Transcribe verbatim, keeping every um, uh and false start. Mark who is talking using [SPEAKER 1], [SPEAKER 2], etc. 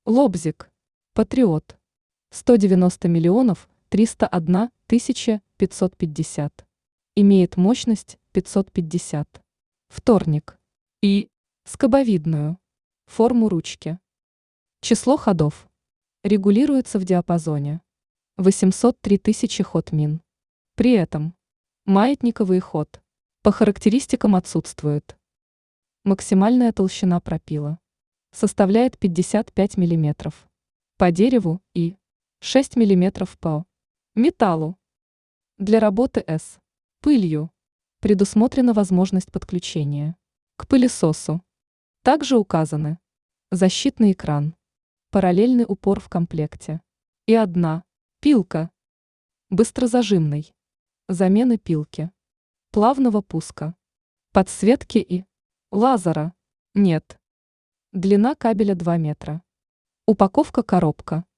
[SPEAKER 1] Лобзик. Патриот. сто девяносто миллионов триста одна тысяча пятьсот пятьдесят. Имеет мощность пятьсот пятьдесят. Вторник. И. Скобовидную. Форму ручки. Число ходов. Регулируется в диапазоне. восемьсот три тысячи ход мин. При этом. Маятниковый ход. По характеристикам отсутствует. Максимальная толщина пропила. Составляет пятьдесят пять миллиметров. По дереву и шесть миллиметров по металлу. Для работы с пылью предусмотрена возможность подключения к пылесосу. Также указаны защитный экран, параллельный упор в комплекте и одна пилка, быстрозажимный, замены пилки, плавного пуска, подсветки и лазера нет. Длина кабеля два метра. Упаковка коробка.